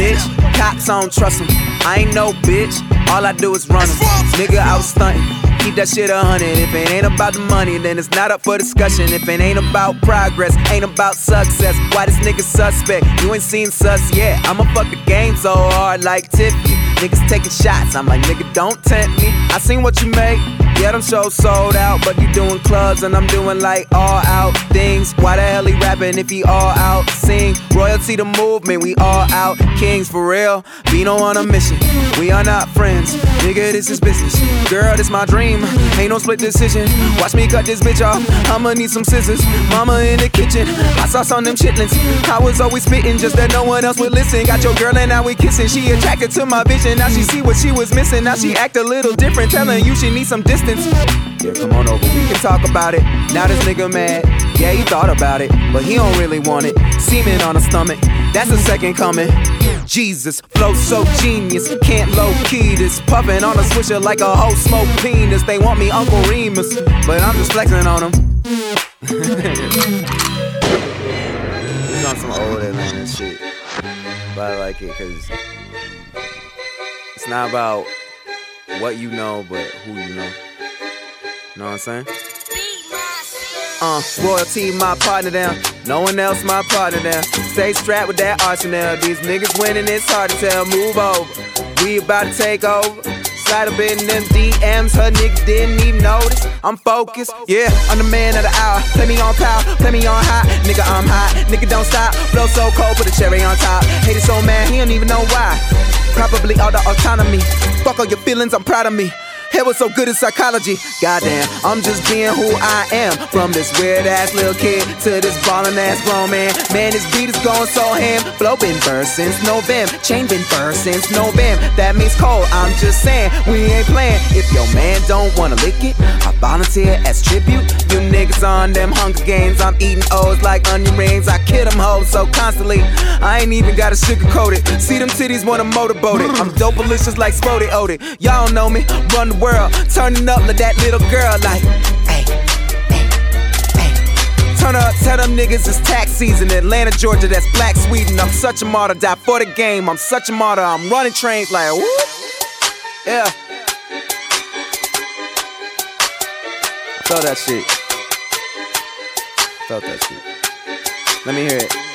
snitch. Cops, I don't trust them. I ain't no bitch. All I do is run them. Nigga, I was stunting. Keep that shit 100. If it ain't about the money, then it's not up for discussion. If it ain't about progress, ain't about success, why this nigga suspect? You ain't seen sus yet. I'ma fuck the game so hard like Tiffany. Niggas taking shots, I'm like, nigga, don't tempt me. I seen what you make. Yeah, them shows sold out, but you doing clubs and I'm doing like all out things. Why the hell he rapping if he all out? Sing royalty the movement, we all out kings for real. Vino on a mission, we are not friends. Nigga, this is business. Girl, this my dream. Ain't no split decision. Watch me cut this bitch off. I'ma need some scissors. Mama in the kitchen. I sauce on them chitlins. I was always spitting just that no one else would listen. Got your girl and now we kissing. She attracted to my vision. Now she see what she was missing. Now she act a little different. Telling you she need some distance. Yeah, come on over, we can talk about it. Now this nigga mad, yeah, he thought about it, but he don't really want it. Semen on his stomach, that's the second coming. Jesus, flow so genius, can't low-key this. Puffin' on a swisher like a whole smoke penis. They want me Uncle Remus, but I'm just flexing on them. It's on some old Atlanta shit, but I like it cause it's not about what you know, but who you know. Know what I'm saying? Royalty, my partner down. No one else, my partner down. Stay strapped with that arsenal. These niggas winning, it's hard to tell. Move over, we about to take over. Slide up in them DMs, her niggas didn't even notice. I'm focused, yeah, I'm the man of the hour. Play me on power, play me on hot. Nigga, I'm hot, nigga don't stop. Blow so cold, put a cherry on top. Hate it so mad, he don't even know why. Probably all the autonomy. Fuck all your feelings, I'm proud of me. Hell was so good at psychology. Goddamn, I'm just being who I am. From this weird ass little kid to this ballin' ass grown man. Man, this beat is going so ham. Flow been burst since November. Chain been burst since November. That means cold, I'm just saying, we ain't playing. If your man don't wanna lick it, I volunteer as tribute. You niggas on them Hunger Games. I'm eating O's like onion rings. I kill them hoes so constantly, I ain't even gotta sugarcoat it. See them titties wanna motorboat it. I'm dope-alicious like Spody Odie. Y'all don't know me, run the world, turning up like that little girl, like, hey, hey, hey. Turn up, tell them niggas it's tax season. Atlanta, Georgia, that's Black Sweden. I'm such a martyr, die for the game. I'm such a martyr, I'm running trains like, whoop, yeah. I felt that shit. Felt that shit. Let me hear it.